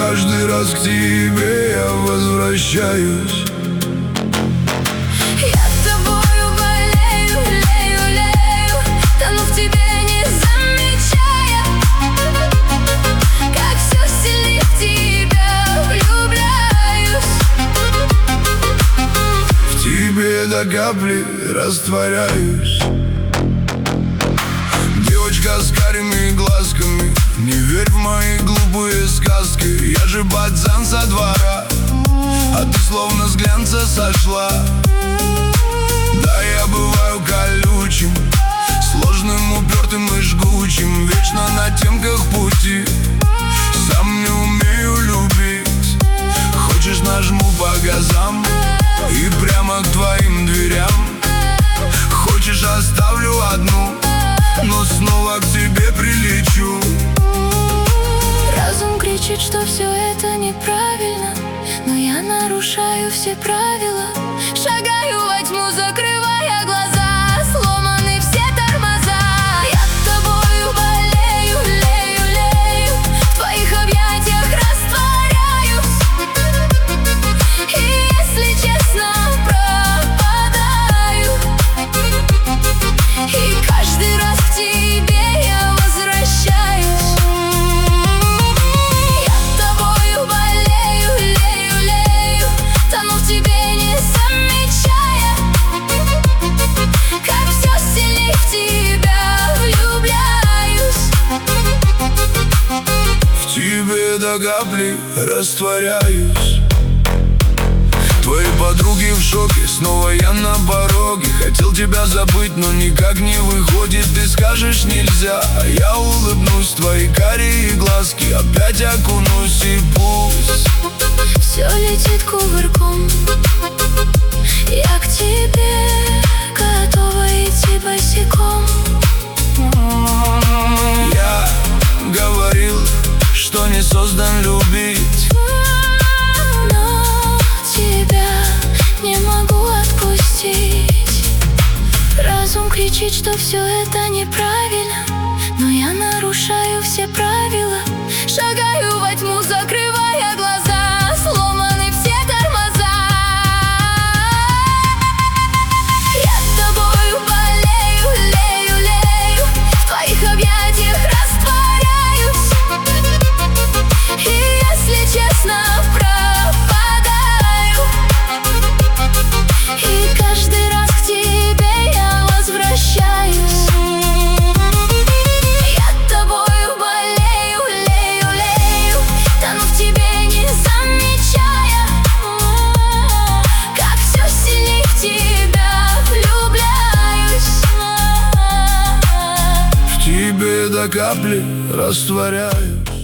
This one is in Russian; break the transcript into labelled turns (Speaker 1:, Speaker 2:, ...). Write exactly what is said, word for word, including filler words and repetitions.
Speaker 1: каждый раз к тебе я возвращаюсь.
Speaker 2: Я тобою болею, лею, лею, тону в тебе, не замечая, как все сильнее в тебя влюбляюсь.
Speaker 1: В тебе до капли растворяюсь. Девочка с карими глазками, не верь в мои глупые сказки. Я же пацан со двора, а ты словно с глянца сошла. Да, я бываю колючим, сложным, упертым и жгучим, вечно на темках пути, сам не умею любить. Хочешь, нажму по газам и прямо к твоим дверям. Хочешь, оставлю одну, но снова к тебе прилечу.
Speaker 2: Разум кричит, что все это неправильно, но я нарушаю все правила. Шагаю во тьму, закрывая глаза, сломаны все тормоза. Я тобою болею, лею, лею, в твоих объятиях растворяюсь. И если честно, пропадаю. И каждый раз к тебе я возвращаюсь. Я тобою болею, лею, лею, тону в тебе, не замечая, как все сильнее в тебя влюбляюсь.
Speaker 1: В тебе до капли растворяюсь. Твои подруги в шоке, снова я на пороге. Хотел тебя забыть, но никак не выходит. Ты скажешь нельзя, а я улыбнусь. Твои карие глазки, опять окунусь. И пусть
Speaker 2: все летит кувырком, я к тебе готова идти босиком.
Speaker 1: Я говорил, что не создан любить,
Speaker 2: но тебя не могу отпустить. Разум кричит, что все это неправильно, но я нарушаю все правила. Шагаю во тьму, закрывая глаза, сломаны все тормоза. Я тобою болею, лею, лею, в твоих объятиях растворяюсь. И если честно, пропадаю. И каждый раз к тебе я возвращаюсь. Я тобою болею, лею, лею, тону в тебе, не замечая, как все сильнее в тебя влюбляюсь.
Speaker 1: в тебе до капли растворяюсь.